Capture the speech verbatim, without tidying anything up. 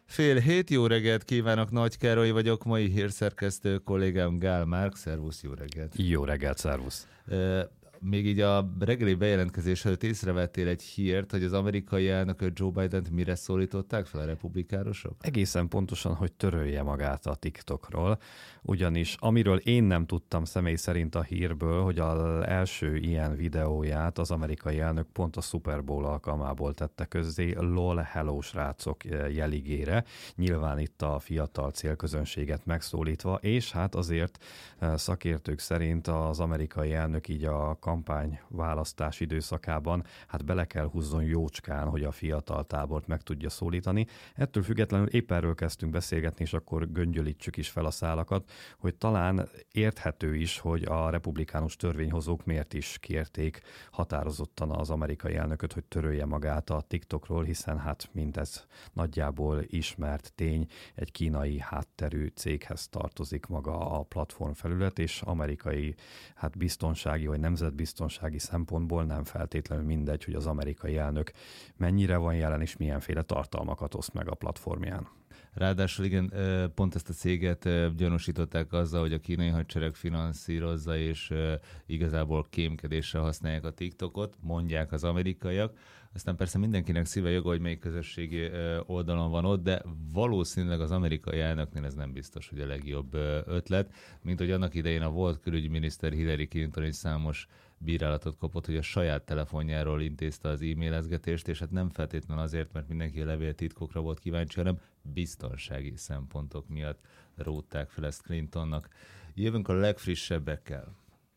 Fél hét, jó reggelt kívánok, Nagy Károly vagyok, mai hírszerkesztő kollégám Gál Márk, szervusz, jó reggelt. Jó reggelt, szervusz. Uh, még így a reggeli bejelentkezés előtt észrevettél egy hírt, hogy az amerikai elnököt, Joe Bident mire szólították fel a republikánusok? Egészen pontosan, hogy törölje magát a TikTokról, ugyanis amiről én nem tudtam személy szerint a hírből, hogy az első ilyen videóját az amerikai elnök pont a Super Bowl alkalmából tette közzé, lol, hello srácok jeligére, nyilván itt a fiatal célközönséget megszólítva, és hát azért szakértők szerint az amerikai elnök így a kampány választás időszakában hát bele kell húzzon jócskán, hogy a fiatal tábort meg tudja szólítani. Ettől függetlenül épp erről kezdtünk beszélgetni, és akkor göngyölítsük is fel a szálakat, hogy talán érthető is, hogy a republikánus törvényhozók miért is kérték határozottan az amerikai elnököt, hogy törölje magát a TikTokról, hiszen hát mindez nagyjából ismert tény, egy kínai hátterű céghez tartozik maga a platform felület, és amerikai hát biztonsági vagy nemzetbiztonsági szempontból nem feltétlenül mindegy, hogy az amerikai elnök mennyire van jelen és milyenféle tartalmakat oszt meg a platformján. Ráadásul igen, pont ezt a céget gyanúsították azzal, hogy a kínai hadsereg finanszírozza, és igazából kémkedésre használják a TikTokot, mondják az amerikaiak. Aztán persze mindenkinek szíve joga, hogy melyik közösségi oldalon van ott, de valószínűleg az amerikai elnöknél ez nem biztos, hogy a legjobb ötlet, mint hogy annak idején a volt külügyminiszter Hillary Clinton is számos bírálatot kapott, hogy a saját telefonjáról intézte az e-mailezgetést, és hát nem feltétlenül azért, mert mindenki a levéltitkokra volt kíváncsi, hanem biztonsági szempontok miatt rótták fel ezt Clintonnak. Jövünk a legfrissebbekkel.